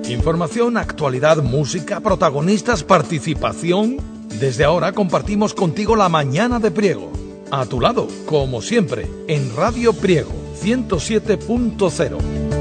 Información, actualidad, música, protagonistas, participación. Desde ahora compartimos contigo la mañana de Priego. A tu lado, como siempre, en Radio Priego 107.0.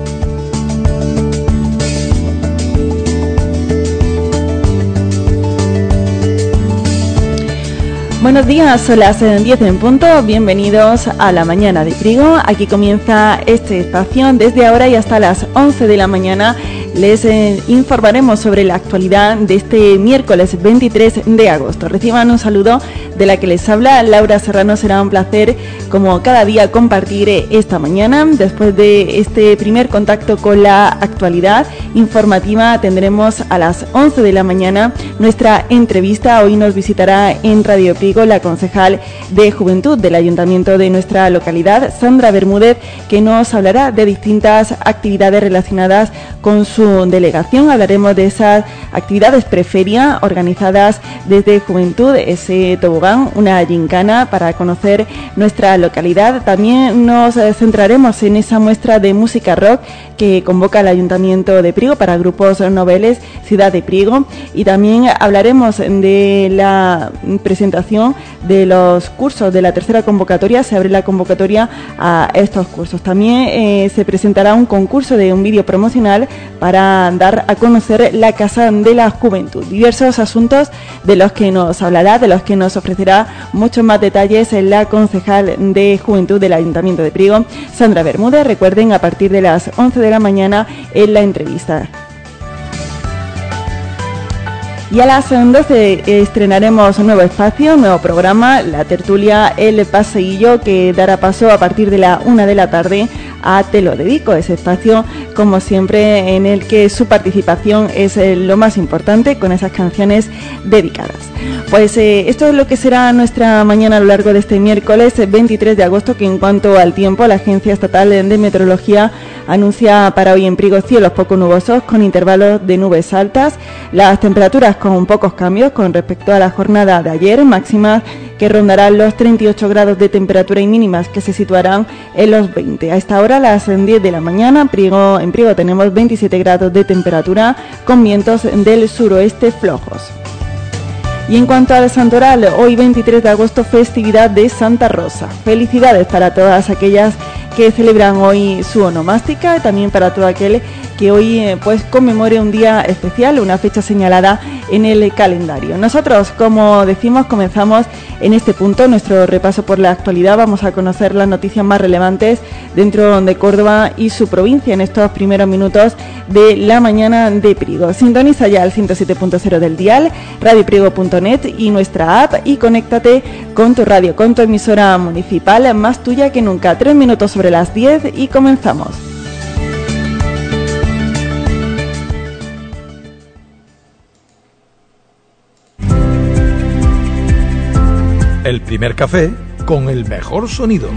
Buenos días, son las 10 en punto, bienvenidos a la mañana de Priego. Aquí comienza este espacio desde ahora y hasta las 11 de la mañana. Les informaremos sobre la actualidad de este miércoles 23 de agosto. Reciban un saludo de la que les habla Laura Serrano. Será un placer, como cada día, compartir esta mañana. Después de este primer contacto con la actualidad informativa, tendremos a las 11 de la mañana nuestra entrevista. Hoy nos visitará en Radio Priego la concejal de Juventud del Ayuntamiento de nuestra localidad, Sandra Bermúdez, que nos hablará de distintas actividades relacionadas con su delegación. Hablaremos de esas actividades preferia organizadas desde Juventud, ese tobogán, una gincana para conocer nuestra localidad. También nos centraremos en esa muestra de música rock que convoca el Ayuntamiento de Priego para grupos noveles, Ciudad de Priego, y también hablaremos de la presentación de los cursos de la tercera convocatoria. Se abre la convocatoria a estos cursos. También se presentará un concurso de un vídeo promocional para dar a conocer la Casa de la Juventud. Diversos asuntos de los que nos hablará, de los que nos ofrecerá muchos más detalles la concejal de Juventud del Ayuntamiento de Priego, Sandra Bermúdez. Recuerden, a partir de las 11 de la mañana en la entrevista. Y a las 12 estrenaremos un nuevo espacio, un nuevo programa, la tertulia El Paseillo, que dará paso a partir de la 1 de la tarde a Te lo dedico, ese espacio, como siempre, en el que su participación es lo más importante, con esas canciones dedicadas. Pues esto es lo que será nuestra mañana a lo largo de este miércoles 23 de agosto, que en cuanto al tiempo, la Agencia Estatal de Meteorología anuncia para hoy en Priego cielos poco nubosos con intervalos de nubes altas, las temperaturas con pocos cambios con respecto a la jornada de ayer, máximas que rondarán los 38 grados de temperatura y mínimas que se situarán en los 20. A esta hora, a las 10 de la mañana, en Priego tenemos 27 grados de temperatura con vientos del suroeste flojos. Y en cuanto al santoral, hoy 23 de agosto, festividad de Santa Rosa. Felicidades para todas aquellas que celebran hoy su onomástica y también para todo aquel que hoy conmemore un día especial, una fecha señalada en el calendario. Nosotros, como decimos, comenzamos en este punto nuestro repaso por la actualidad. Vamos a conocer las noticias más relevantes dentro de Córdoba y su provincia en estos primeros minutos de la mañana de Priego. Sintoniza ya el 107.0 del dial, radiopriego.net y nuestra app, y conéctate con tu radio, con tu emisora municipal, más tuya que nunca. 3 minutos sobre las 10 y comenzamos. El primer café con el mejor sonido.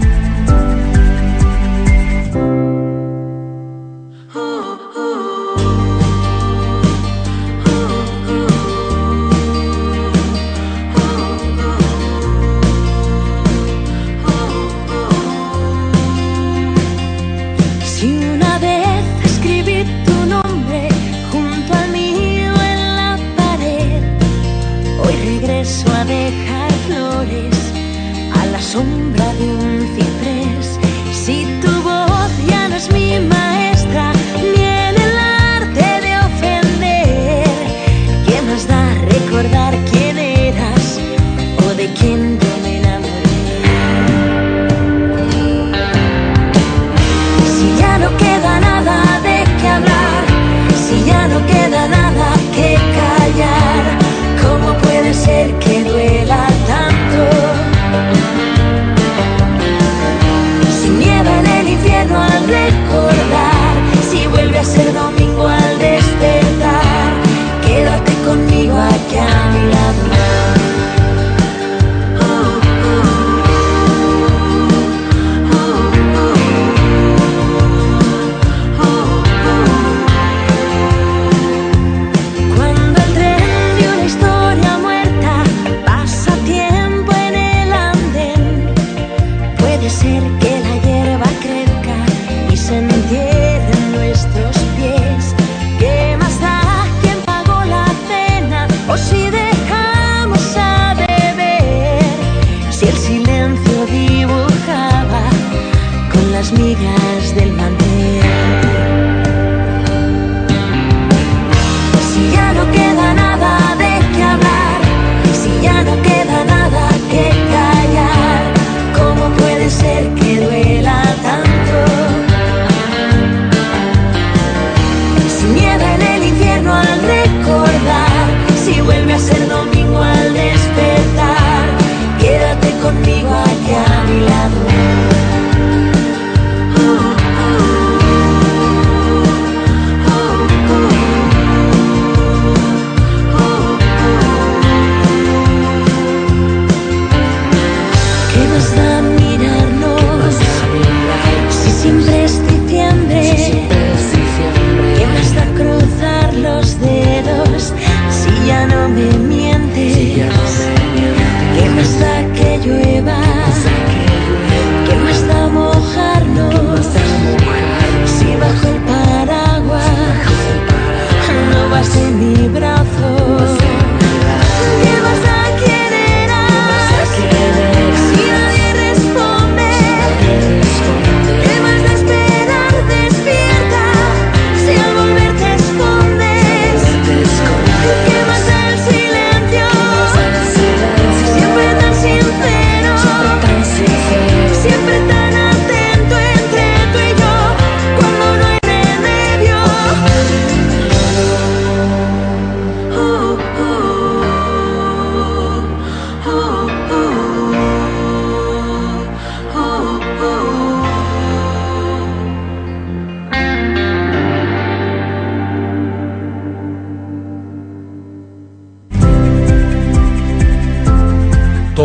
Sombra de un ciprés. Si tu voz ya no es mi maestra, ni en el arte de ofender, ¿qué más da recordar quién eras o de quién yo me enamoré? Si ya no queda nada de qué hablar, si ya no queda nada que callar, ¿cómo puede ser que duela tanto? Al recordar, si vuelve a ser domingo al despertar, quédate conmigo aquí a mi lado. Cuando el tren de una historia muerta pasa tiempo en el andén, puede ser que la hierba crezca y se entierren nuestros pies.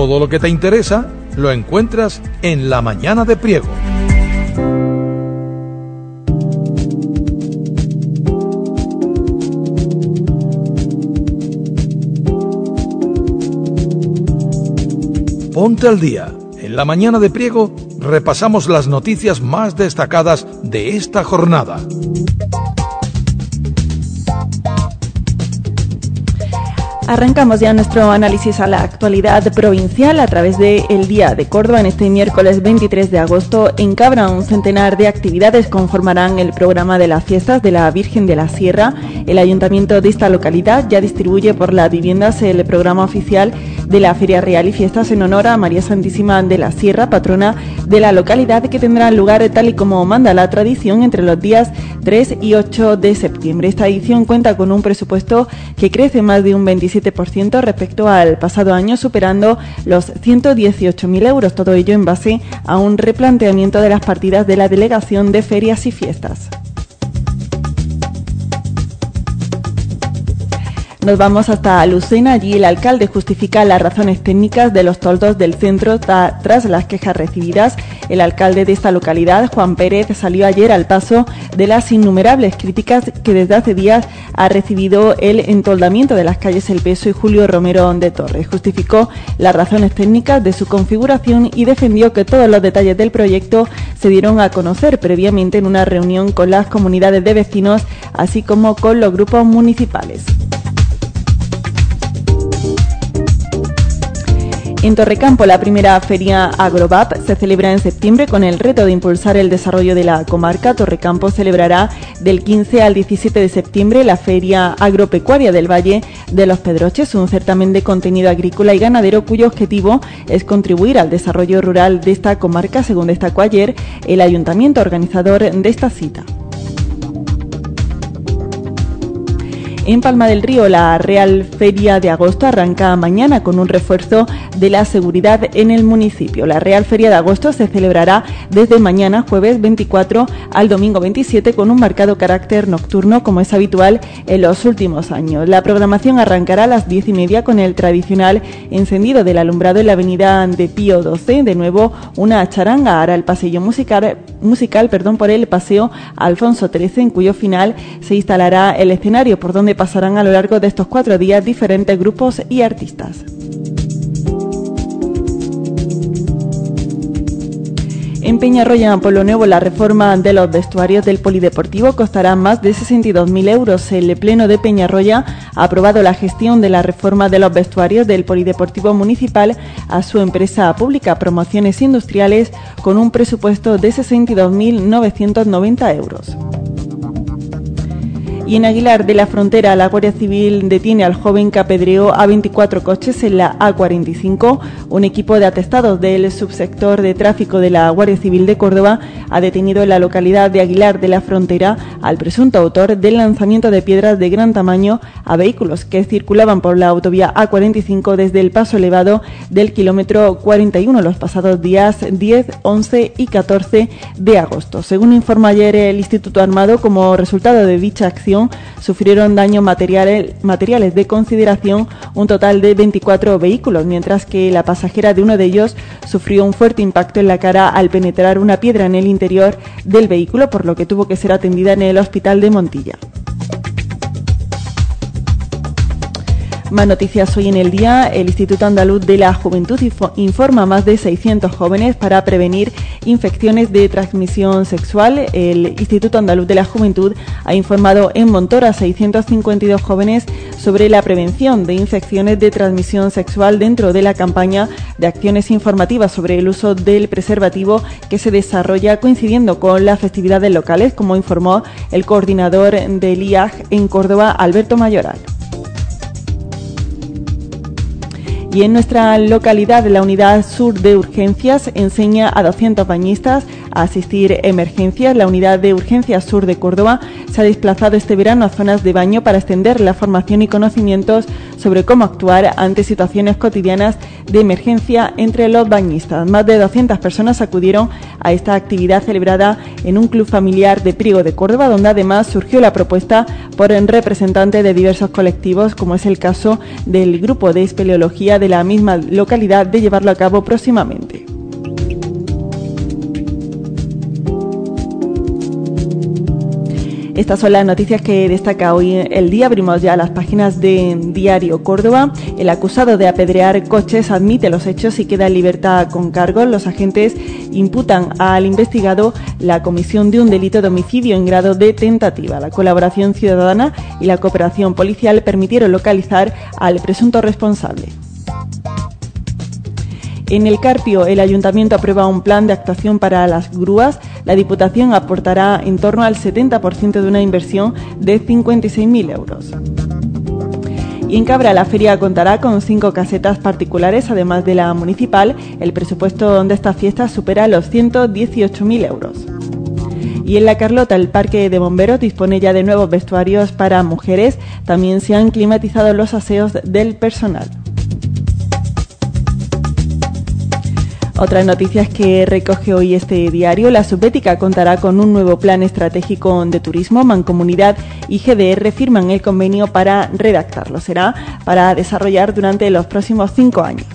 Todo lo que te interesa lo encuentras en La Mañana de Priego. Ponte al día. En La Mañana de Priego repasamos las noticias más destacadas de esta jornada. Arrancamos ya nuestro análisis a la actualidad provincial a través de El Día de Córdoba. En este miércoles 23 de agosto, en Cabra, un centenar de actividades conformarán el programa de las fiestas de la Virgen de la Sierra. El ayuntamiento de esta localidad ya distribuye por las viviendas el programa oficial de la Feria Real y Fiestas en honor a María Santísima de la Sierra, patrona de la localidad, que tendrá lugar tal y como manda la tradición entre los días 3 y 8 de septiembre. Esta edición cuenta con un presupuesto que crece más de un 27% respecto al pasado año, superando los 118.000 euros, todo ello en base a un replanteamiento de las partidas de la Delegación de Ferias y Fiestas. Nos vamos hasta Lucena. Allí el alcalde justifica las razones técnicas de los toldos del centro tras las quejas recibidas. El alcalde de esta localidad, Juan Pérez, salió ayer al paso de las innumerables críticas que desde hace días ha recibido el entoldamiento de las calles El Peso y Julio Romero de Torres. Justificó las razones técnicas de su configuración y defendió que todos los detalles del proyecto se dieron a conocer previamente en una reunión con las comunidades de vecinos, así como con los grupos municipales. En Torrecampo, la primera feria Agrovap se celebra en septiembre con el reto de impulsar el desarrollo de la comarca. Torrecampo celebrará del 15 al 17 de septiembre la Feria Agropecuaria del Valle de los Pedroches, un certamen de contenido agrícola y ganadero cuyo objetivo es contribuir al desarrollo rural de esta comarca, según destacó ayer el ayuntamiento organizador de esta cita. En Palma del Río, la Real Feria de Agosto arranca mañana con un refuerzo de la seguridad en el municipio. La Real Feria de Agosto se celebrará desde mañana, jueves 24, al domingo 27, con un marcado carácter nocturno, como es habitual en los últimos años. La programación arrancará a las 10:30 con el tradicional encendido del alumbrado en la avenida de Pío XII. De nuevo, una charanga hará el pasillo musical por el Paseo Alfonso XIII, en cuyo final se instalará el escenario por donde pasarán a lo largo de estos 4 días diferentes grupos y artistas. En Peñarroya, Pueblo Nuevo, la reforma de los vestuarios del polideportivo costará más de 62.000 euros. El Pleno de Peñarroya ha aprobado la gestión de la reforma de los vestuarios del polideportivo municipal a su empresa pública Promociones Industriales, con un presupuesto de 62.990 euros. Y en Aguilar de la Frontera, la Guardia Civil detiene al joven que apedreó a 24 coches en la A45. Un equipo de atestados del subsector de tráfico de la Guardia Civil de Córdoba ha detenido en la localidad de Aguilar de la Frontera al presunto autor del lanzamiento de piedras de gran tamaño a vehículos que circulaban por la autovía A45 desde el paso elevado del kilómetro 41 los pasados días 10, 11 y 14 de agosto. Según informó ayer el Instituto Armado, como resultado de dicha acción, sufrieron daños materiales de consideración un total de 24 vehículos, mientras que la pasajera de uno de ellos sufrió un fuerte impacto en la cara al penetrar una piedra en el interior del vehículo, por lo que tuvo que ser atendida en el hospital de Montilla. Más noticias hoy en el día. El Instituto Andaluz de la Juventud informa a más de 600 jóvenes para prevenir infecciones de transmisión sexual. El Instituto Andaluz de la Juventud ha informado en Montora a 652 jóvenes sobre la prevención de infecciones de transmisión sexual dentro de la campaña de acciones informativas sobre el uso del preservativo que se desarrolla coincidiendo con las festividades locales, como informó el coordinador del IAG en Córdoba, Alberto Mayoral. Y en nuestra localidad, la Unidad Sur de Urgencias enseña a 200 bañistas a asistir emergencias. La Unidad de Urgencias Sur de Córdoba se ha desplazado este verano a zonas de baño para extender la formación y conocimientos sobre cómo actuar ante situaciones cotidianas de emergencia entre los bañistas. Más de 200 personas acudieron a esta actividad celebrada en un club familiar de Priego de Córdoba, donde además surgió la propuesta por representantes de diversos colectivos, como es el caso del grupo de espeleología de la misma localidad, de llevarlo a cabo próximamente. Estas son las noticias que destaca hoy el día. Abrimos ya las páginas de Diario Córdoba. El acusado de apedrear coches admite los hechos y queda en libertad con cargos. Los agentes imputan al investigado la comisión de un delito de homicidio en grado de tentativa. La colaboración ciudadana y la cooperación policial permitieron localizar al presunto responsable. En el Carpio, el Ayuntamiento aprueba un plan de actuación para las grúas. La Diputación aportará en torno al 70% de una inversión de 56.000 euros. Y en Cabra, la feria contará con 5 casetas particulares, además de la municipal. El presupuesto de esta fiesta supera los 118.000 euros. Y en La Carlota, el Parque de Bomberos dispone ya de nuevos vestuarios para mujeres. También se han climatizado los aseos del personal. Otras noticias que recoge hoy este diario: la Subbética contará con un nuevo plan estratégico de turismo. Mancomunidad y GDR firman el convenio para redactarlo. Será para desarrollar durante los próximos 5 años.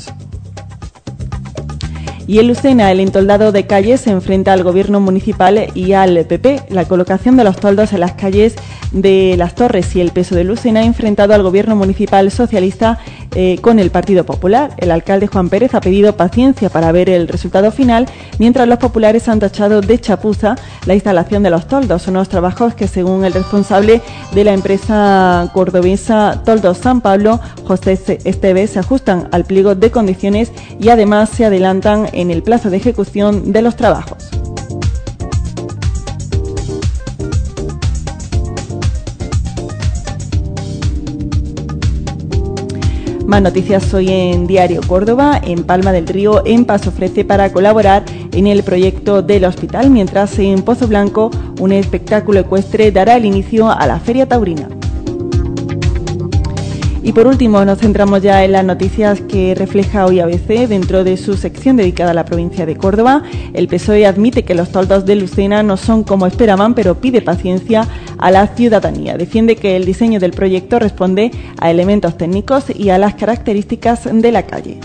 Y en Lucena, el entoldado de calles se enfrenta al gobierno municipal y al PP. La colocación de los toldos en las calles de Las Torres y el Peso de Lucena ha enfrentado al gobierno municipal socialista con el Partido Popular. El alcalde Juan Pérez ha pedido paciencia para ver el resultado final, mientras los populares han tachado de chapuza la instalación de los toldos, unos trabajos que, según el responsable de la empresa cordobesa Toldos San Pablo, José Esteves, se ajustan al pliego de condiciones y además se adelantan en el plazo de ejecución de los trabajos. Más noticias hoy en Diario Córdoba. En Palma del Río, EMPA se ofrece para colaborar en el proyecto del hospital, mientras en Pozo Blanco un espectáculo ecuestre dará el inicio a la Feria Taurina. Y por último, nos centramos ya en las noticias que refleja hoy ABC. Dentro de su sección dedicada a la provincia de Córdoba, el PSOE admite que los toldos de Lucena no son como esperaban, pero pide paciencia a la ciudadanía. Defiende que el diseño del proyecto responde a elementos técnicos y a las características de la calle.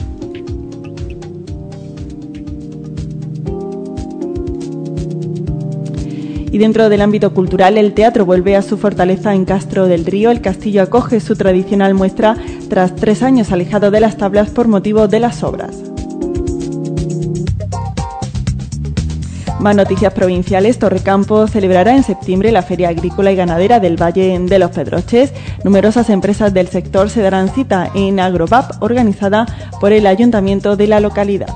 Y dentro del ámbito cultural, el teatro vuelve a su fortaleza en Castro del Río. El castillo acoge su tradicional muestra tras 3 años alejado de las tablas por motivo de las obras. Más noticias provinciales. Torrecampo celebrará en septiembre la Feria Agrícola y Ganadera del Valle de los Pedroches. Numerosas empresas del sector se darán cita en Agrovap, organizada por el ayuntamiento de la localidad.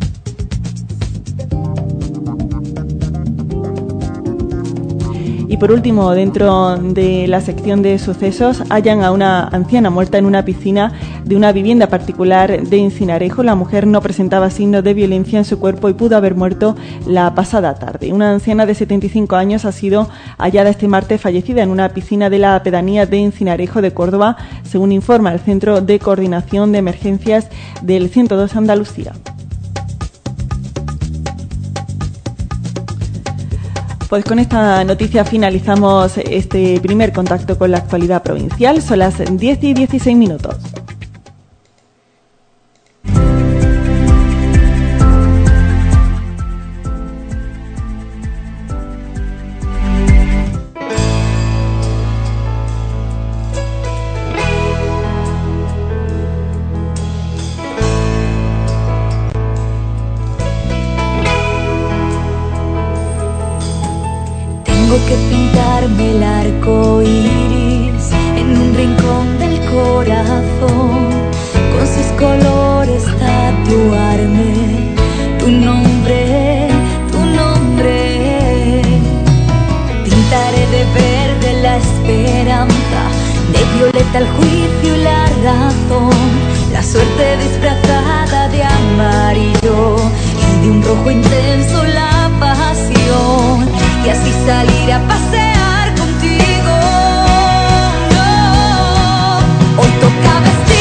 Y por último, dentro de la sección de sucesos, hallan a una anciana muerta en una piscina de una vivienda particular de Encinarejo. La mujer no presentaba signos de violencia en su cuerpo y pudo haber muerto la pasada tarde. Una anciana de 75 años ha sido hallada este martes fallecida en una piscina de la pedanía de Encinarejo de Córdoba, según informa el Centro de Coordinación de Emergencias del 102 Andalucía. Pues con esta noticia finalizamos este primer contacto con la actualidad provincial. Son las 10:16. Tengo que pintarme el arco iris en un rincón del corazón, con sus colores tatuarme tu nombre, tu nombre. Pintaré de verde la esperanza, de violeta el juicio y la razón, la suerte disfrazada de amarillo y de un rojo intenso la pasión. Y así salir a pasear contigo. No, hoy toca vestir.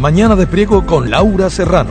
mañana de Priego con Laura Serrano.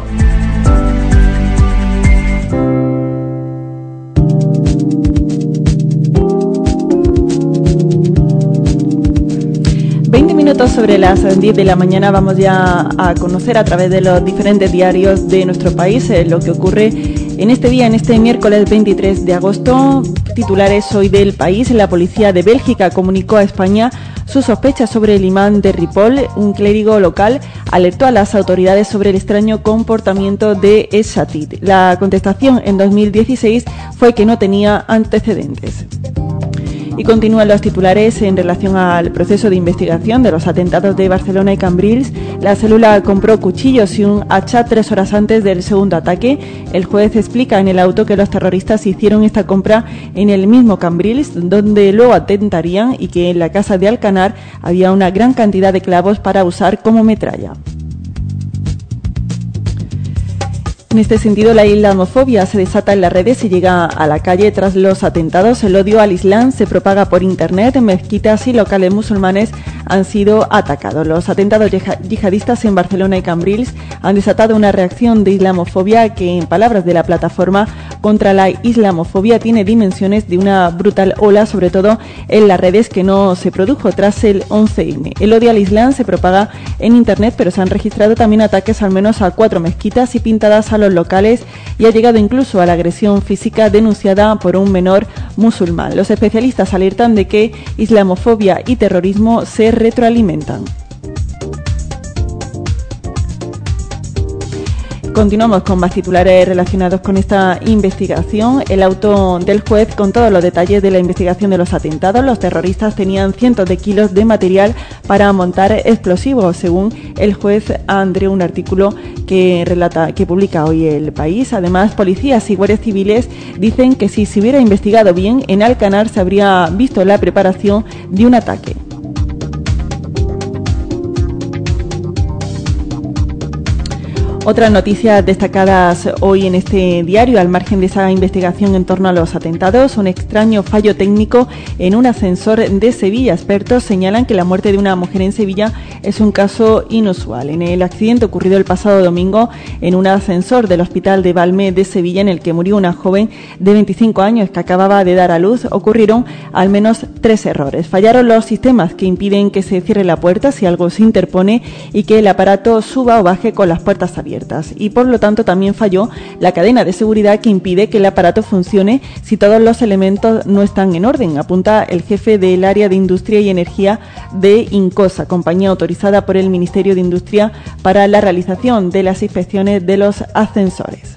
Sobre las 10 de la mañana vamos ya a conocer a través de los diferentes diarios de nuestro país lo que ocurre en este día, en este miércoles 23 de agosto. Titulares hoy del país: la policía de Bélgica comunicó a España sus sospechas sobre el imán de Ripoll. Un clérigo local alertó a las autoridades sobre el extraño comportamiento de Esatid. La contestación en 2016 fue que no tenía antecedentes. Y continúan los titulares en relación al proceso de investigación de los atentados de Barcelona y Cambrils. La célula compró cuchillos y un hacha 3 horas antes del segundo ataque. El juez explica en el auto que los terroristas hicieron esta compra en el mismo Cambrils, donde luego atentarían, y que en la casa de Alcanar había una gran cantidad de clavos para usar como metralla. En este sentido, la islamofobia se desata en las redes y llega a la calle tras los atentados. El odio al Islam se propaga por Internet. Mezquitas y locales musulmanes han sido atacados. Los atentados yihadistas en Barcelona y Cambrils han desatado una reacción de islamofobia que, en palabras de la plataforma contra la islamofobia, tiene dimensiones de una brutal ola, sobre todo en las redes, que no se produjo tras el 11M. El odio al Islam se propaga en Internet, pero se han registrado también ataques al menos a 4 mezquitas y pintadas a los locales, y ha llegado incluso a la agresión física denunciada por un menor musulmán. Los especialistas alertan de que islamofobia y terrorismo se retroalimentan. Continuamos con más titulares relacionados con esta investigación. El auto del juez con todos los detalles de la investigación de los atentados. Los terroristas tenían cientos de kilos de material para montar explosivos, según el juez Andreu, un artículo que publica hoy El País. Además, policías y guardias civiles dicen que si se hubiera investigado bien, en Alcanar se habría visto la preparación de un ataque. Otras noticias destacadas hoy en este diario, al margen de esa investigación en torno a los atentados: un extraño fallo técnico en un ascensor de Sevilla. Expertos señalan que la muerte de una mujer en Sevilla es un caso inusual. En el accidente ocurrido el pasado domingo en un ascensor del Hospital de Valme de Sevilla, en el que murió una joven de 25 años que acababa de dar a luz, ocurrieron al menos 3 errores. Fallaron los sistemas que impiden que se cierre la puerta si algo se interpone y que el aparato suba o baje con las puertas abiertas. Y por lo tanto también falló la cadena de seguridad que impide que el aparato funcione si todos los elementos no están en orden, apunta el jefe del área de Industria y Energía de Incosa, compañía autorizada por el Ministerio de Industria para la realización de las inspecciones de los ascensores.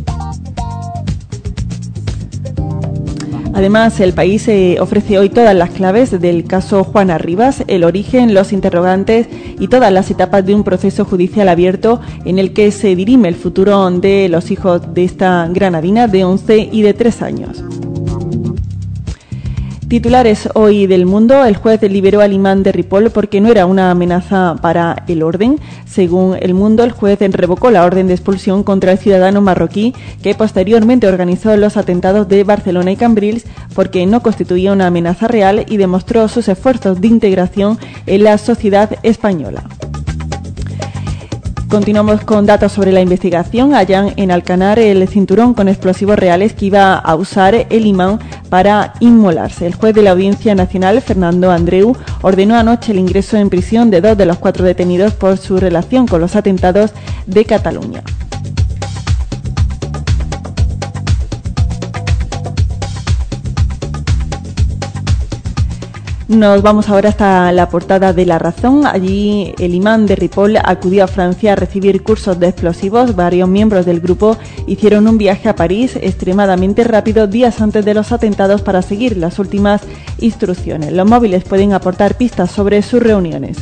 Además, El País ofrece hoy todas las claves del caso Juana Rivas, el origen, los interrogantes y todas las etapas de un proceso judicial abierto en el que se dirime el futuro de los hijos de esta granadina de 11 y de 3 años. Titulares hoy del Mundo: el juez liberó al imán de Ripoll porque no era una amenaza para el orden. Según El Mundo, el juez revocó la orden de expulsión contra el ciudadano marroquí que posteriormente organizó los atentados de Barcelona y Cambrils porque no constituía una amenaza real y demostró sus esfuerzos de integración en la sociedad española. Continuamos con datos sobre la investigación. Hallan en Alcanar el cinturón con explosivos reales que iba a usar el imán para inmolarse. El juez de la Audiencia Nacional, Fernando Andreu, ordenó anoche el ingreso en prisión de 2 de los 4 detenidos por su relación con los atentados de Cataluña. Nos vamos ahora hasta la portada de La Razón. Allí el imán de Ripoll acudió a Francia a recibir cursos de explosivos. Varios miembros del grupo hicieron un viaje a París extremadamente rápido días antes de los atentados para seguir las últimas instrucciones. Los móviles pueden aportar pistas sobre sus reuniones.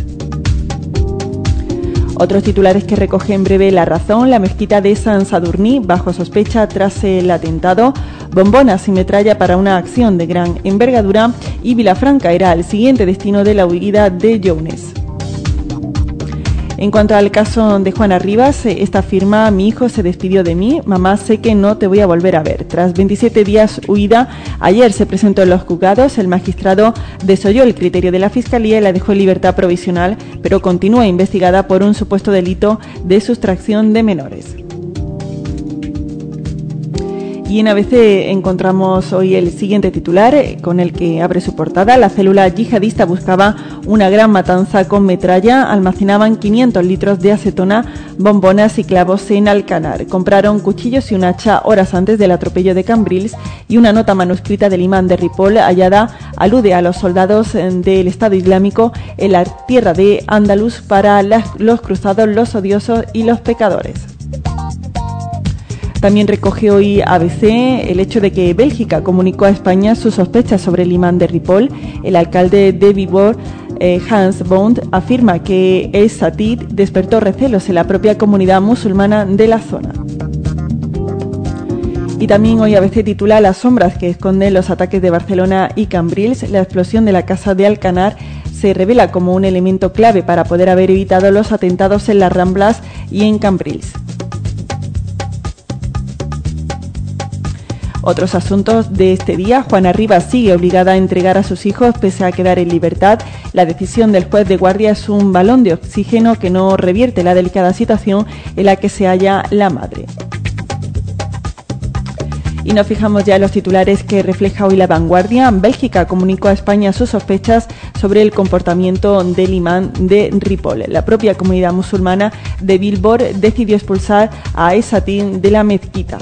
Otros titulares que recoge en breve La Razón: la mezquita de Sant Sadurní bajo sospecha tras el atentado, bombonas y metralla para una acción de gran envergadura, y Vilafranca era el siguiente destino de la huida de Younes. En cuanto al caso de Juana Rivas, esta afirma: mi hijo se despidió de mí, mamá, sé que no te voy a volver a ver. Tras 27 días huida, ayer se presentó en los juzgados. El magistrado desoyó el criterio de la Fiscalía y la dejó en libertad provisional, pero continúa investigada por un supuesto delito de sustracción de menores. Y en ABC encontramos hoy el siguiente titular con el que abre su portada: la célula yihadista buscaba una gran matanza con metralla, almacenaban 500 litros de acetona, bombonas y clavos en Alcanar. Compraron cuchillos y un hacha horas antes del atropello de Cambrils, y una nota manuscrita del imán de Ripoll hallada alude a los soldados del Estado Islámico en la tierra de Andalus para los cruzados, los odiosos y los pecadores. También recoge hoy ABC el hecho de que Bélgica comunicó a España sus sospechas sobre el imán de Ripoll. El alcalde de Viborg, Hans Bond, afirma que el Satid despertó recelos en la propia comunidad musulmana de la zona. Y también hoy ABC titula: las sombras que esconden los ataques de Barcelona y Cambrils. La explosión de la casa de Alcanar se revela como un elemento clave para poder haber evitado los atentados en las Ramblas y en Cambrils. Otros asuntos de este día: Juana Rivas sigue obligada a entregar a sus hijos pese a quedar en libertad. La decisión del juez de guardia es un balón de oxígeno que no revierte la delicada situación en la que se halla la madre. Y nos fijamos ya en los titulares que refleja hoy La Vanguardia. Bélgica comunicó a España sus sospechas sobre el comportamiento del imán de Ripoll. La propia comunidad musulmana de Viborg decidió expulsar a Esatín de la mezquita.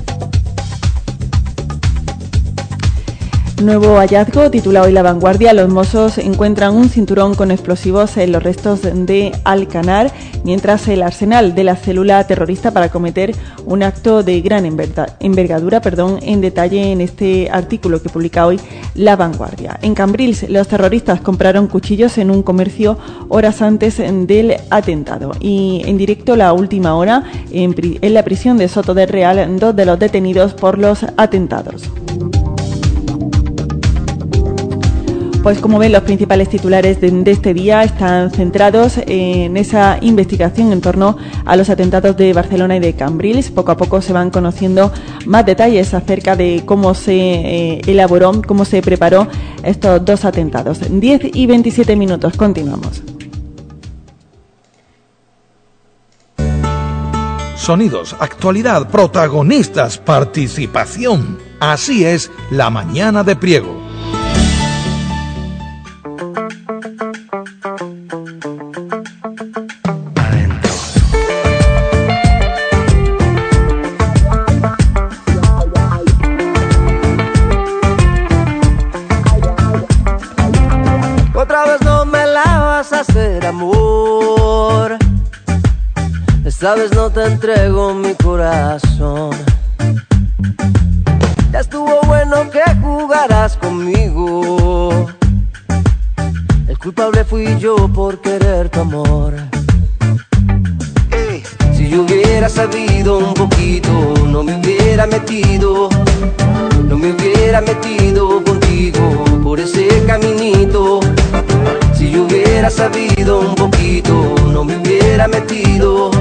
Nuevo hallazgo, titula hoy La Vanguardia: los Mossos encuentran un cinturón con explosivos en los restos de Alcanar, mientras el arsenal de la célula terrorista para cometer un acto de gran envergadura, en detalle en este artículo que publica hoy La Vanguardia. En Cambrils, los terroristas compraron cuchillos en un comercio horas antes del atentado. Y en directo, La Última Hora, en la prisión de Soto del Real, 2 de los detenidos por los atentados. Pues como ven, los principales titulares de este día están centrados en esa investigación en torno a los atentados de Barcelona y de Cambrils. Poco a poco se van conociendo más detalles acerca de cómo se elaboró, cómo se preparó estos dos atentados. 10 y 27 minutos, continuamos. Sonidos, actualidad, protagonistas, participación. Así es La Mañana de Priego. Esta vez no te entrego mi corazón. Ya estuvo bueno que jugaras conmigo. El culpable fui yo por querer tu amor. Si yo hubiera sabido un poquito, no me hubiera metido contigo por ese caminito. Si yo hubiera sabido un poquito, no me hubiera metido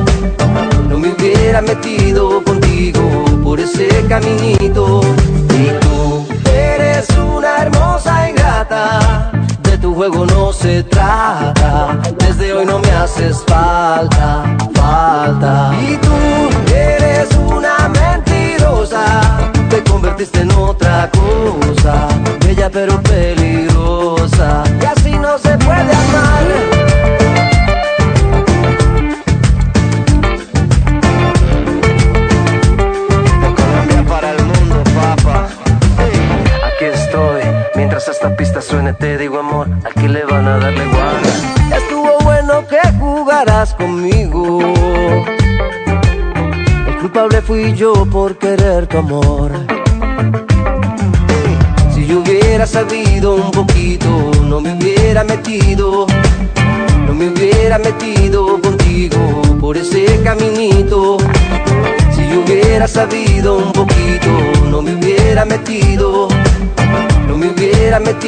contigo por ese caminito. Y tú eres una hermosa ingrata, de tu juego no se trata, desde hoy no me haces falta. Y tú eres una mentirosa, te convertiste en otra cosa, bella pero peligrosa, y así no se puede amar. Mientras esta pista suene te digo amor, al que le van a darle igual. Estuvo bueno que jugaras conmigo. El culpable fui yo por querer tu amor. Si yo hubiera sabido un poquito, no me hubiera metido contigo por ese caminito. Si yo hubiera sabido un poquito, no me hubiera metido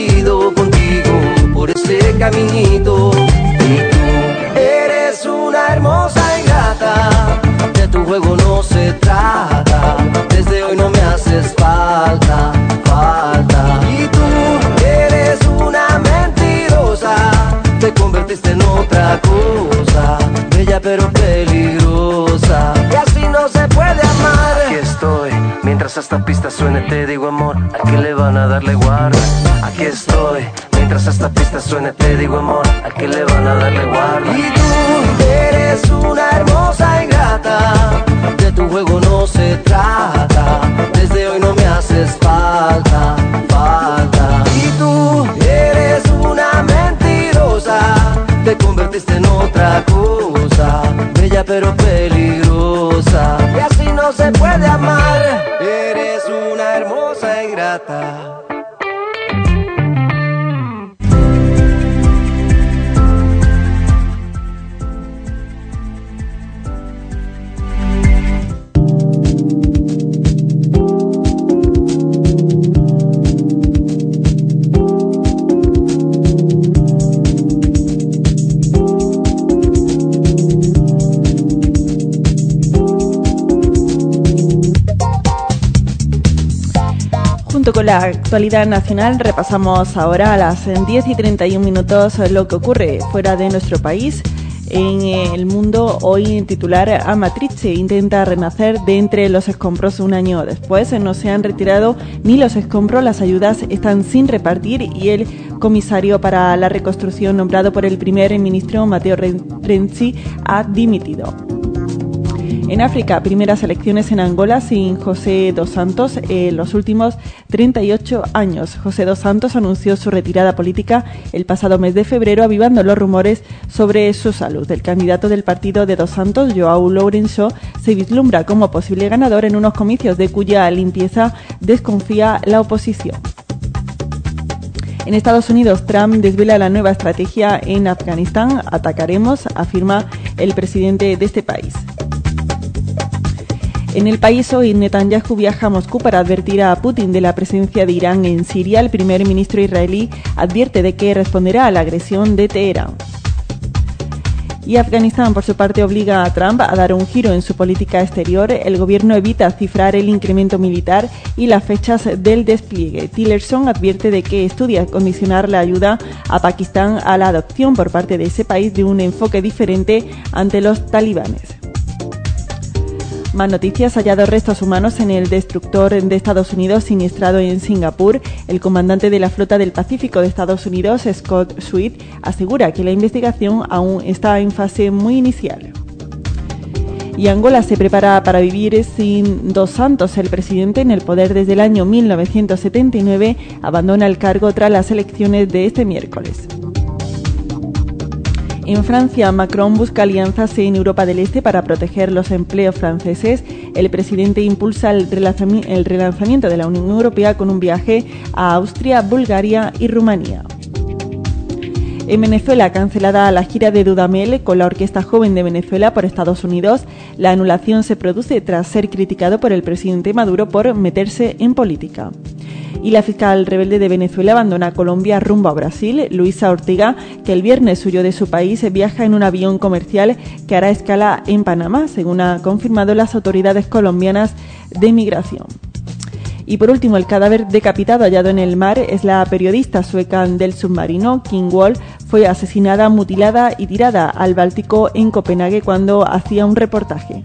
contigo por ese caminito. Y tú eres una una hermosa ingrata, de tu juego no se trata, desde hoy no me haces falta, falta. Y tú eres una mentirosa, te convertiste en otra cosa, bella pero peligrosa, y así no se puede amar. Aquí estoy, mientras esta pista suene te digo amor, ¿a qué le van a darle guarda? Aquí estoy, mientras esta pista suene te digo amor, ¿a qué le van a darle guarda? Y tú eres una hermosa ingrata, de tu juego no se trata, desde hoy no me haces falta, falta. Y tú eres una mentirosa, te convertiste en otra cosa, bella pero peligrosa, y así no se puede amar. Eres una hermosa ingrata. Junto con la actualidad nacional repasamos ahora a las 10:31 lo que ocurre fuera de nuestro país. En el mundo, hoy en titular, Amatrice intenta renacer de entre los escombros un año después. No se han retirado ni los escombros, las ayudas están sin repartir y el comisario para la reconstrucción nombrado por el primer ministro Matteo Renzi ha dimitido. En África, primeras elecciones en Angola sin José dos Santos en los últimos 38 años. José dos Santos anunció su retirada política el pasado mes de febrero, avivando los rumores sobre su salud. El candidato del partido de dos Santos, João Lourenço, se vislumbra como posible ganador en unos comicios de cuya limpieza desconfía la oposición. En Estados Unidos, Trump desvela la nueva estrategia en Afganistán. Atacaremos, afirma el presidente de este país. En el país hoy, Netanyahu viaja a Moscú para advertir a Putin de la presencia de Irán en Siria. El primer ministro israelí advierte de que responderá a la agresión de Teherán. Y Afganistán, por su parte, obliga a Trump a dar un giro en su política exterior. El gobierno evita cifrar el incremento militar y las fechas del despliegue. Tillerson advierte de que estudia condicionar la ayuda a Pakistán a la adopción por parte de ese país de un enfoque diferente ante los talibanes. Más noticias: hallados restos humanos en el destructor de Estados Unidos siniestrado en Singapur. El comandante de la flota del Pacífico de Estados Unidos, Scott Sweet, asegura que la investigación aún está en fase muy inicial. Y Angola se prepara para vivir sin dos Santos. El presidente, en el poder desde el año 1979, abandona el cargo tras las elecciones de este miércoles. En Francia, Macron busca alianzas en Europa del Este para proteger los empleos franceses. El presidente impulsa el relanzamiento de la Unión Europea con un viaje a Austria, Bulgaria y Rumanía. En Venezuela, cancelada la gira de Dudamel con la Orquesta Joven de Venezuela por Estados Unidos. La anulación se produce tras ser criticado por el presidente Maduro por meterse en política. Y la fiscal rebelde de Venezuela abandona Colombia rumbo a Brasil. Luisa Ortega, que el viernes huyó de su país, viaja en un avión comercial que hará escala en Panamá, según han confirmado las autoridades colombianas de migración. Y por último, el cadáver decapitado hallado en el mar es la periodista sueca del submarino, Kim Wall. Fue asesinada, mutilada y tirada al Báltico en Copenhague cuando hacía un reportaje.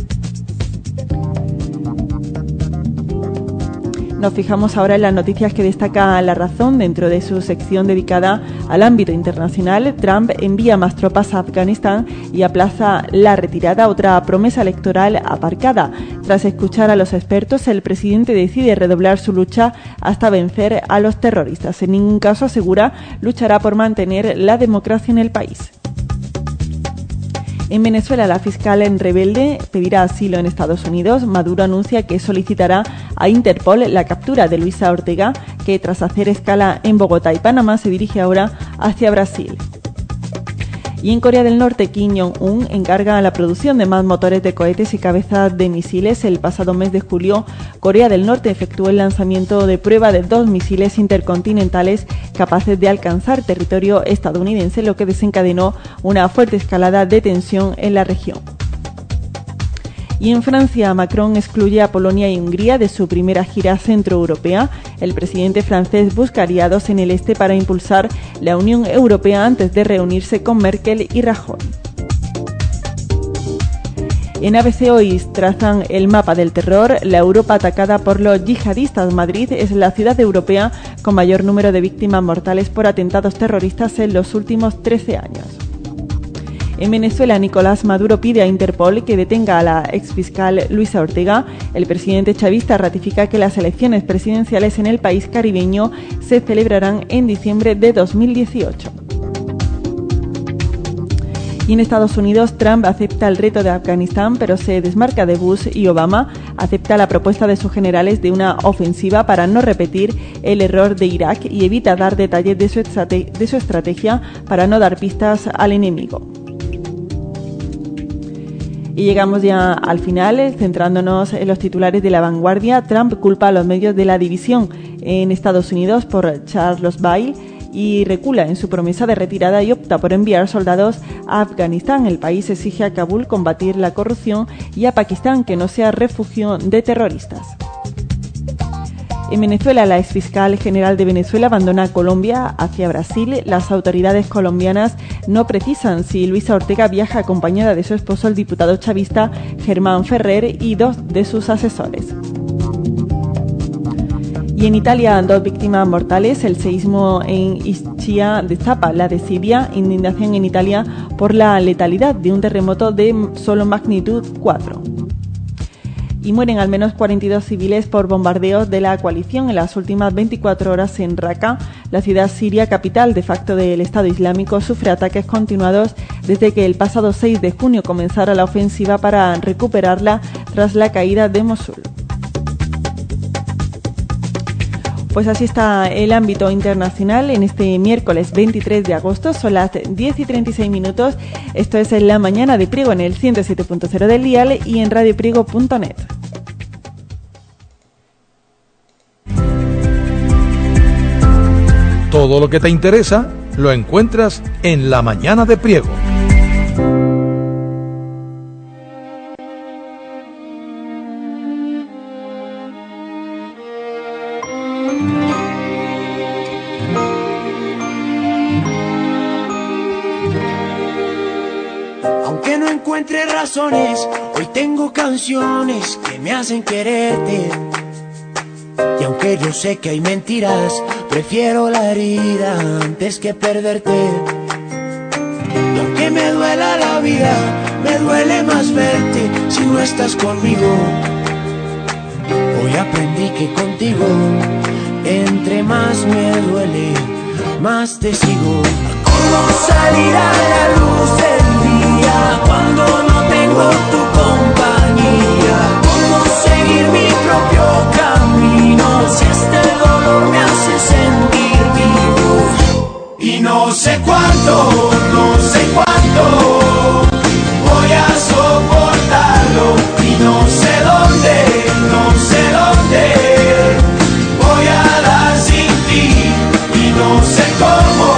Nos fijamos ahora en las noticias que destaca La Razón dentro de su sección dedicada al ámbito internacional. Trump envía más tropas a Afganistán y aplaza la retirada, otra promesa electoral aparcada. Tras escuchar a los expertos, el presidente decide redoblar su lucha hasta vencer a los terroristas. En ningún caso, asegura, luchará por mantener la democracia en el país. En Venezuela, la fiscal en rebelde pedirá asilo en Estados Unidos. Maduro anuncia que solicitará a Interpol la captura de Luisa Ortega, que tras hacer escala en Bogotá y Panamá se dirige ahora hacia Brasil. Y en Corea del Norte, Kim Jong-un encarga la producción de más motores de cohetes y cabezas de misiles. El pasado mes de julio, Corea del Norte efectuó el lanzamiento de prueba de 2 misiles intercontinentales capaces de alcanzar territorio estadounidense, lo que desencadenó una fuerte escalada de tensión en la región. Y en Francia, Macron excluye a Polonia y Hungría de su primera gira centroeuropea. El presidente francés busca aliados en el este para impulsar la Unión Europea antes de reunirse con Merkel y Rajoy. En ABC hoy trazan el mapa del terror. La Europa atacada por los yihadistas. Madrid es la ciudad europea con mayor número de víctimas mortales por atentados terroristas en los últimos 13 años. En Venezuela, Nicolás Maduro pide a Interpol que detenga a la exfiscal Luisa Ortega. El presidente chavista ratifica que las elecciones presidenciales en el país caribeño se celebrarán en diciembre de 2018. Y en Estados Unidos, Trump acepta el reto de Afganistán, pero se desmarca de Bush, y Obama acepta la propuesta de sus generales de una ofensiva para no repetir el error de Irak y evita dar detalles de su estrategia para no dar pistas al enemigo. Y llegamos ya al final, centrándonos en los titulares de La Vanguardia. Trump culpa a los medios de la división en Estados Unidos por Charlottesville y recula en su promesa de retirada y opta por enviar soldados a Afganistán. El país exige a Kabul combatir la corrupción y a Pakistán que no sea refugio de terroristas. En Venezuela, la exfiscal general de Venezuela abandona Colombia hacia Brasil. Las autoridades colombianas no precisan si Luisa Ortega viaja acompañada de su esposo, el diputado chavista Germán Ferrer, y 2 de sus asesores. Y en Italia, 2 víctimas mortales. El seísmo en Ischia destapa la desidia. Indignación en Italia por la letalidad de un terremoto de solo magnitud 4. Y mueren al menos 42 civiles por bombardeos de la coalición en las últimas 24 horas en Raqqa. La ciudad siria, capital de facto del Estado Islámico, sufre ataques continuados desde que el pasado 6 de junio comenzara la ofensiva para recuperarla tras la caída de Mosul. Pues así está el ámbito internacional en este miércoles 23 de agosto. Son las 10:36. Esto es En la Mañana de Priego en el 107.0 del dial y en radiopriego.net. Todo lo que te interesa lo encuentras en La Mañana de Priego. Aunque no encuentre razones, hoy tengo canciones que me hacen quererte. Y aunque yo sé que hay mentiras, prefiero la herida antes que perderte. Y aunque me duela la vida, me duele más verte si no estás conmigo. Hoy aprendí que contigo, entre más me duele, más te sigo. ¿Cómo salir a la luz del día cuando no tengo tu compañía? ¿Cómo seguir mi propio camino si este dolor me hace sentir vivo? Y no sé cuánto voy a soportarlo. Y no sé dónde voy a dar sin ti. Y no sé cómo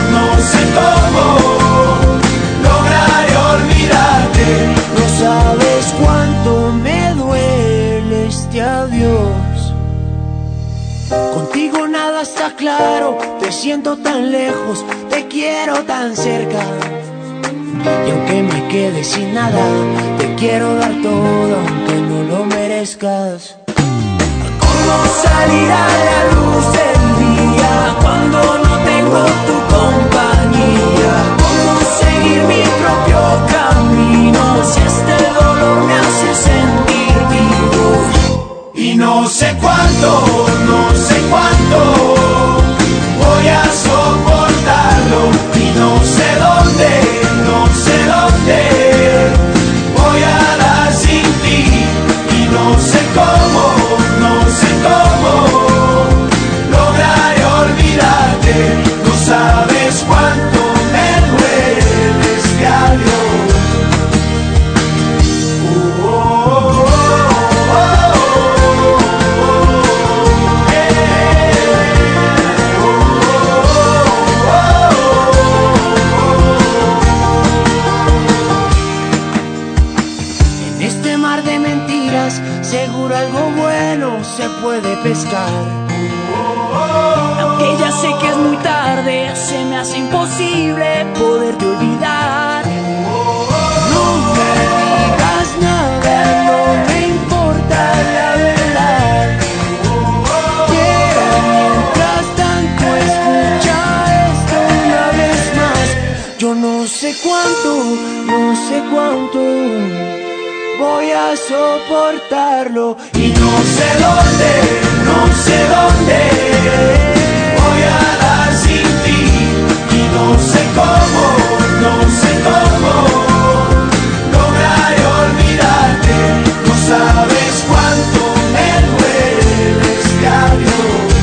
lograré olvidarte. No sabes cuánto me duele este adiós. Contigo nada está claro, te siento tan lejos, te quiero tan cerca. Y aunque me quede sin nada, te quiero dar todo aunque no lo merezcas. ¿Cómo salir a la luz del día cuando no tengo tu compañía? ¿Cómo seguir mi propio camino si este dolor me hace sentir vivo? Y no sé cuánto voy a soportarlo. Y no sé dónde voy a dar sin ti. Y no sé cómo lograré olvidarte. No sabes cuánto me duele seguro algo bueno se puede pescar. Aunque ya sé que es muy tarde, se me hace imposible poderte olvidar. No me digas nada, no me importa la verdad. Quiero mientras tanto escuchar esto una vez más. Yo no sé cuánto voy a soportarlo. Y no sé dónde voy a dar sin ti. Y no sé cómo lograré olvidarte. No sabes cuánto me duele este adiós.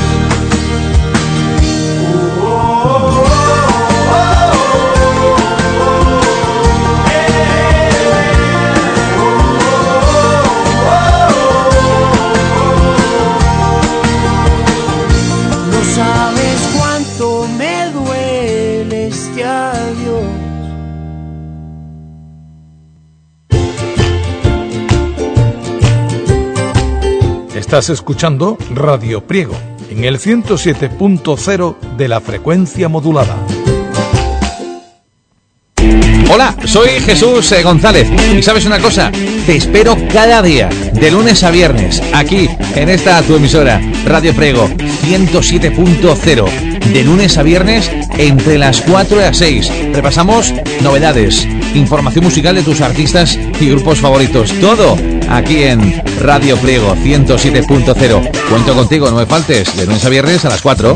Sabes cuánto me duele este adiós. Estás escuchando Radio Priego en el 107.0 de la frecuencia modulada. Hola, soy Jesús González y ¿sabes una cosa? Te espero cada día, de lunes a viernes, aquí, en esta tu emisora, Radio Priego 107.0, de lunes a viernes, entre las 4 y las 6. Repasamos novedades, información musical de tus artistas y grupos favoritos, todo aquí en Radio Priego 107.0. Cuento contigo, no me faltes, de lunes a viernes a las 4.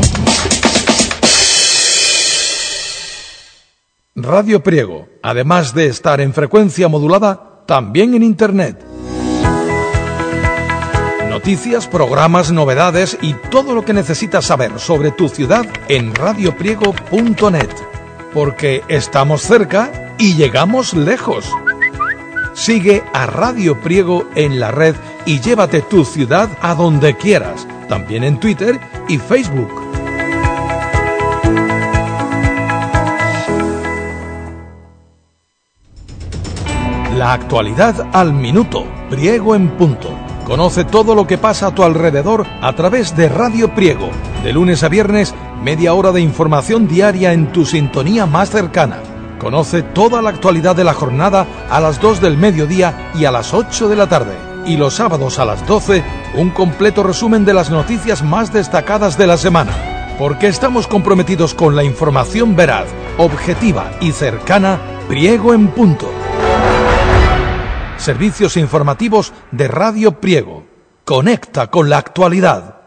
Radio Priego, además de estar en frecuencia modulada, también en Internet. Noticias, programas, novedades y todo lo que necesitas saber sobre tu ciudad en radiopriego.net. Porque estamos cerca y llegamos lejos. Sigue a Radio Priego en la red y llévate tu ciudad a donde quieras, también en Twitter y Facebook. La actualidad al minuto, Priego en punto. Conoce todo lo que pasa a tu alrededor a través de Radio Priego. De lunes a viernes, media hora de información diaria en tu sintonía más cercana. Conoce toda la actualidad de la jornada a las 2 del mediodía y a las 8 de la tarde. Y los sábados a las 12, un completo resumen de las noticias más destacadas de la semana. Porque estamos comprometidos con la información veraz, objetiva y cercana, Priego en punto. Servicios informativos de Radio Priego. Conecta con la actualidad.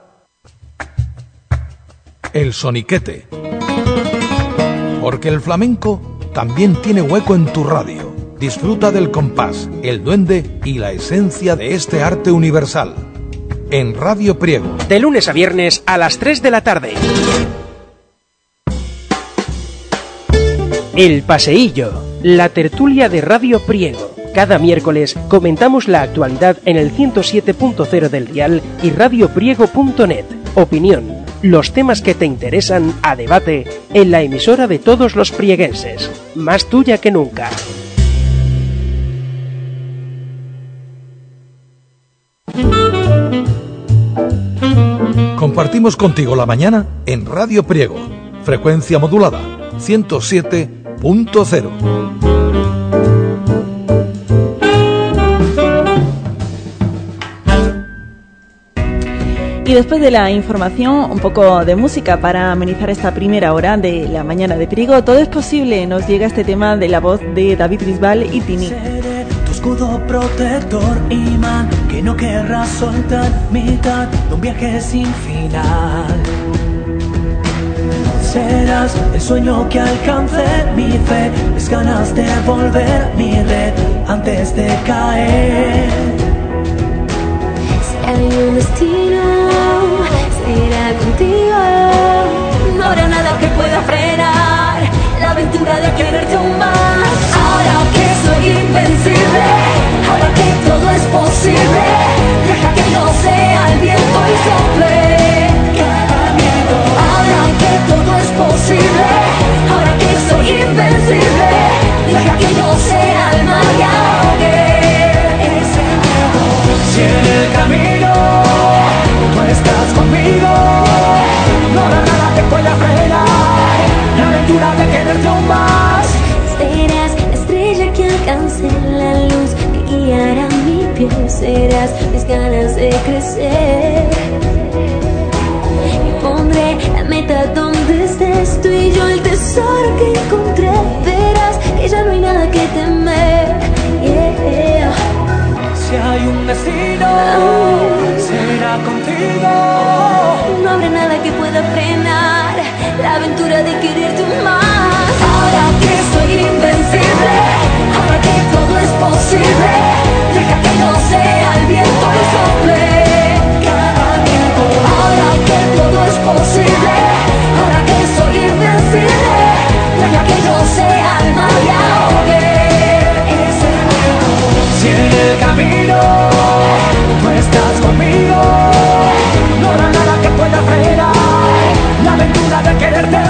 El soniquete. Porque el flamenco también tiene hueco en tu radio. Disfruta del compás, el duende y la esencia de este arte universal. En Radio Priego. De lunes a viernes a las 3 de la tarde. El Paseillo, la tertulia de Radio Priego. Cada miércoles comentamos la actualidad en el 107.0 del dial y radiopriego.net. Opinión, los temas que te interesan a debate en la emisora de todos los prieguenses. Más tuya que nunca. Compartimos contigo la mañana en Radio Priego. Frecuencia modulada 107.0. Y después de la información, un poco de música para amenizar esta primera hora de la mañana de Priego. Todo es posible, nos llega este tema de la voz de David Bisbal y Tini. Seré tu escudo protector, imán, que no querrás soltar, mitad de un viaje sin final. Serás el sueño que alcance mi fe, mis ganas de volver mi red antes de caer. Si hay un destino, será contigo. No habrá nada que pueda frenar la aventura de quererte aún más. Ahora que soy invencible, ahora que todo es posible, deja que no sea el viento y sople cada miedo. Ahora que todo es posible, ahora que soy invencible, deja que no sea el mar que ahogue ese miedo. Si en el camino verás mis ganas de crecer. Y pondré la meta donde estés, tú y yo el tesoro que encontré. Verás que ya no hay nada que temer. Yeah. Si hay un destino, será contigo. No habrá nada que pueda frenar la aventura de quererte más. Ahora que soy invencible, ahora que todo es posible, deja que no sea el viento y sople cada viento. Ahora que todo es posible, ahora que soy invencible, deja que yo sea el mar y ahogue ese miedo. Si en el camino tú estás conmigo, no habrá nada que pueda frenar la aventura de quererte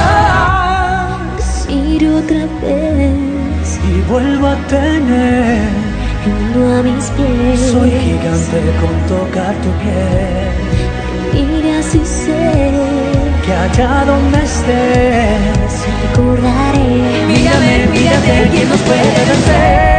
más. Ir otra vez Y vuelvo a tener el mundo a mis pies. Soy gigante con tocar tu piel. Mira si sé Que allá donde estés recordaré. mírame, mírate, ¿quién nos puede vencer?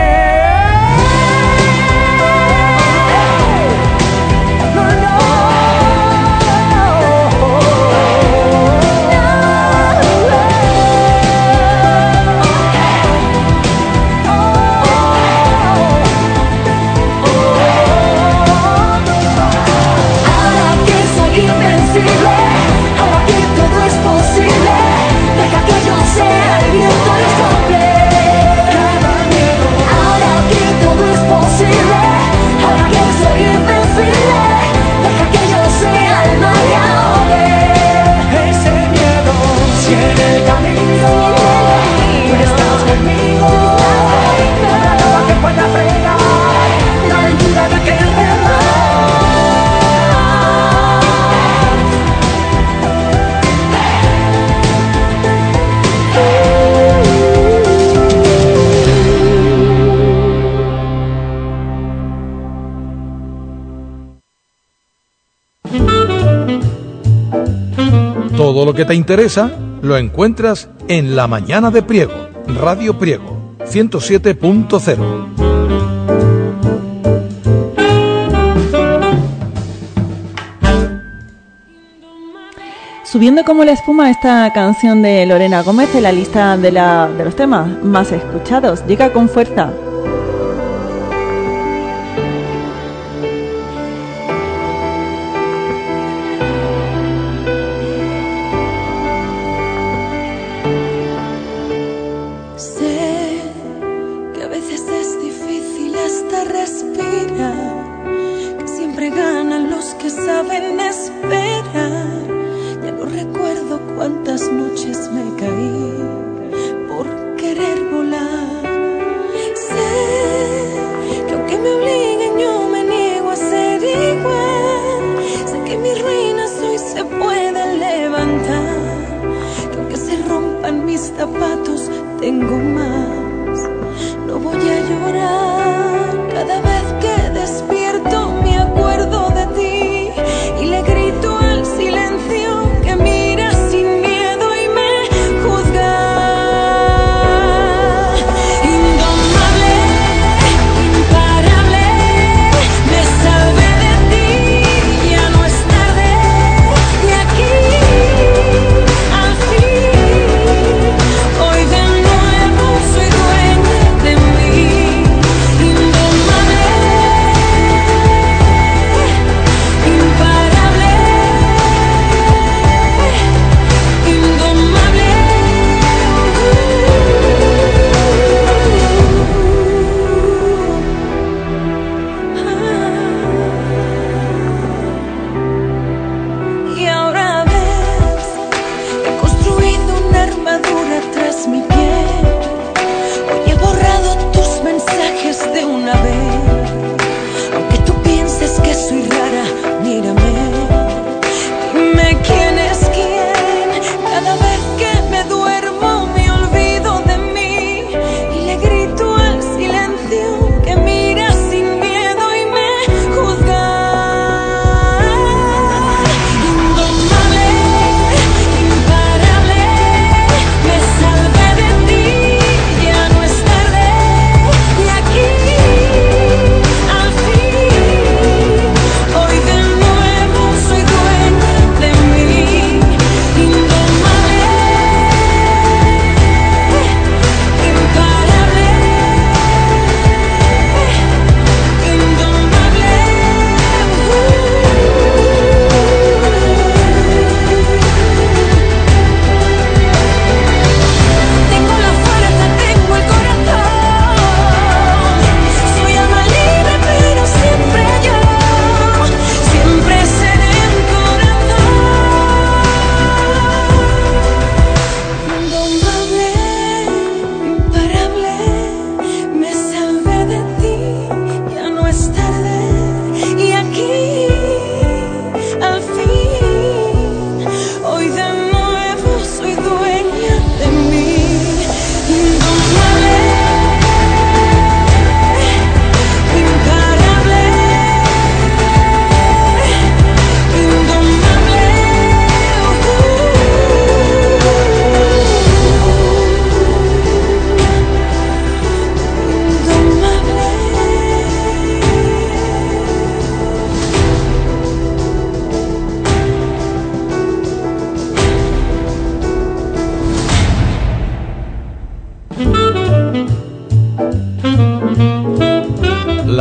Todo lo que te interesa lo encuentras en La Mañana de Priego, Radio Priego, 107.0. Subiendo como la espuma esta canción de Lorena Gómez en la lista de los temas más escuchados. Llega con fuerza. Hoy de nuevo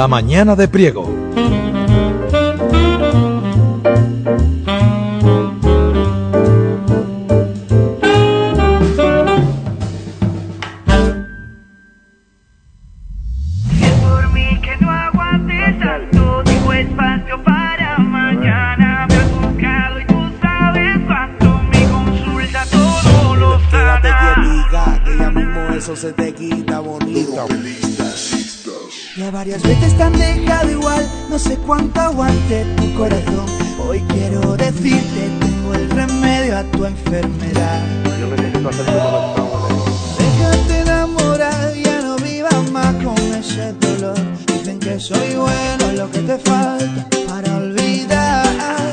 La mañana de Priego. Se te quita bonito. Ya varias veces te han dejado igual, no sé cuánto aguante tu corazón. Hoy quiero decirte, tengo el remedio a tu enfermedad. Yo necesito hacer como déjate enamorar, ya no vivas más con ese dolor. Dicen que soy bueno, lo que te falta para olvidar.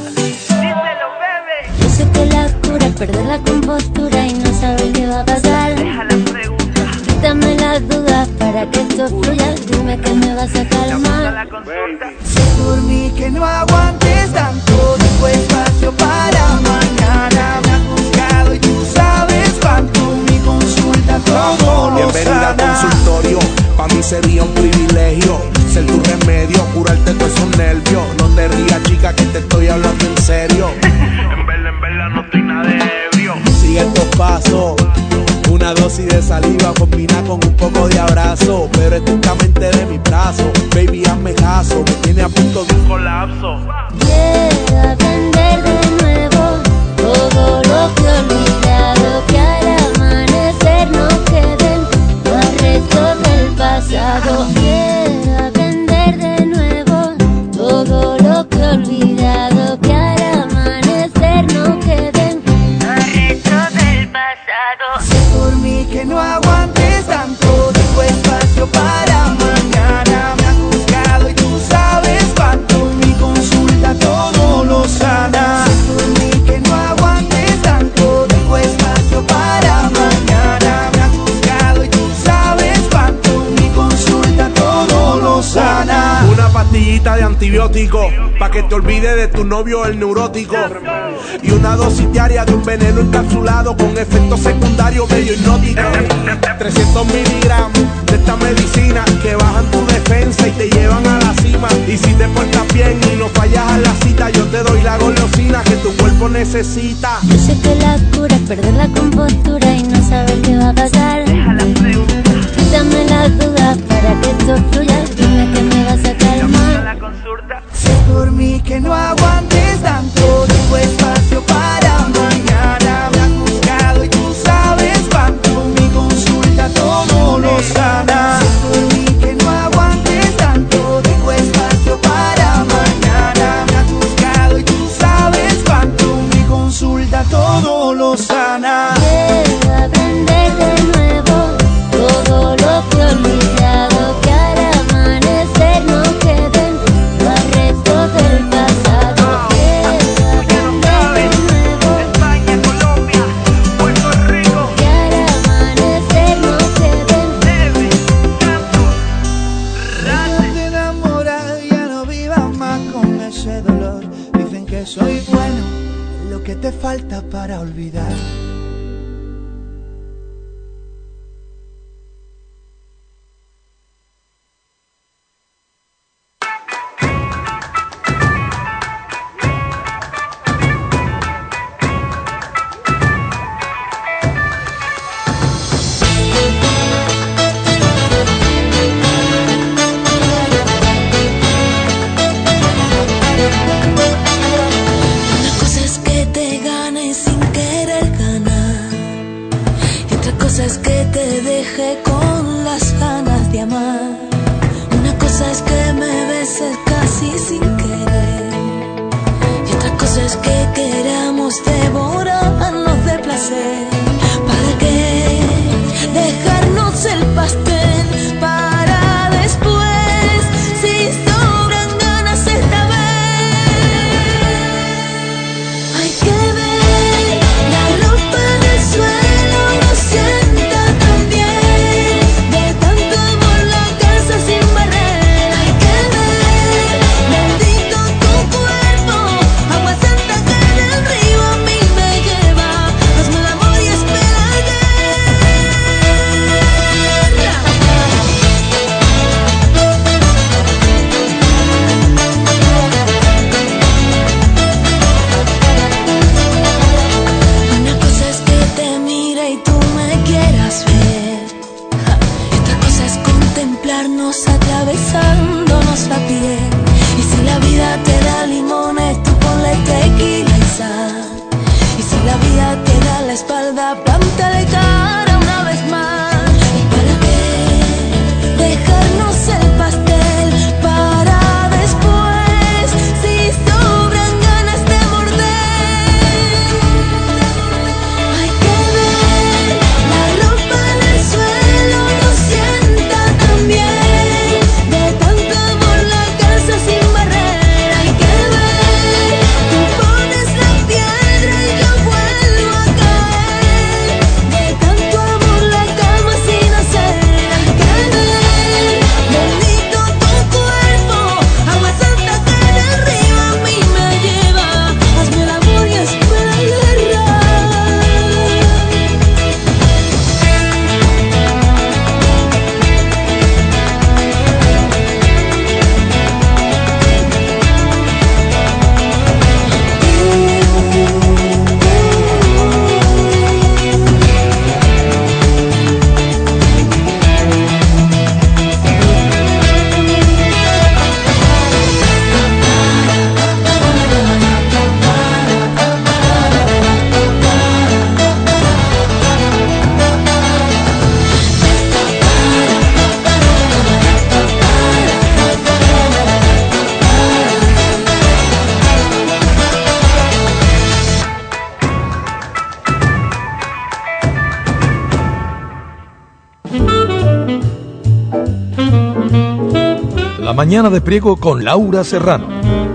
Díselo, bebé. Yo sé que la cura es perder la compostura y no saber qué va a pasar. Deja la pregunta. Quítame las dudas para que esto fluya. Dime que me vas a calmar. Sé por mí que no aguantes tanto. Dejo espacio para mañana. Me has buscado y tú sabes cuánto. Mi consulta todo lo bienvenida sana. al consultorio. Para mí sería un privilegio ser tu remedio, curarte todos esos nervios. No te rías, chica, que te estoy hablando en serio. En verdad no estoy nada ebrio. Sigue estos pasos. Una dosis de saliva combina con un poco de abrazo, pero estrictamente de mi brazo. Baby, hazme caso, me tiene a punto de un colapso. Quiero aprender de nuevo todo lo que he olvidado, que al amanecer no queden los restos del pasado. Quiero aprender de nuevo todo lo que he olvidado, que al amanecer no queden los restos del pasado. Por mí que no aguantes tanto, dejo espacio para mañana. Me has buscado y tú sabes cuánto. Mi consulta todo lo sana. Por mí que no aguantes tanto, dejo espacio para mañana. Me has buscado y tú sabes cuánto. Mi consulta todo lo sana. Una pastillita de antibiótico pa' que te olvides de tu novio el neurótico. Y una dosis diaria de un veneno encapsulado con efectos secundarios medio hipnóticos. 300 miligramos de esta medicina que bajan tu defensa y te llevan a la cima. Y si te portas bien y no fallas a la cita, yo te doy la golosina que tu cuerpo necesita. Yo sé que la cura es perder la compostura y no saber qué va a pasar. Quítame las dudas para que esto fluya. Dime que me vas a calmar. Sé por mí que no aguantes tanto, dejo espacio para mañana. Me has buscado y tú sabes cuánto. Mi consulta todo lo sana. Sé por mí que no aguantes tanto, dejo espacio para mañana. Me has buscado y tú sabes cuánto. Mi consulta todo lo sana. Quiero aprender de nuevo todo lo que he olvidado, que al amanecer no queden los restos del pasado. Quiero aprender de nuevo España, Colombia, Puerto Rico. que al amanecer no queden. Debe, canto, Déjate enamorar, ya no vivas más con ese dolor. Dicen que soy bueno, lo que te falta para olvidar. Una cosa es que te gane sin querer ganar. Mañana de Priego con Laura Serrano.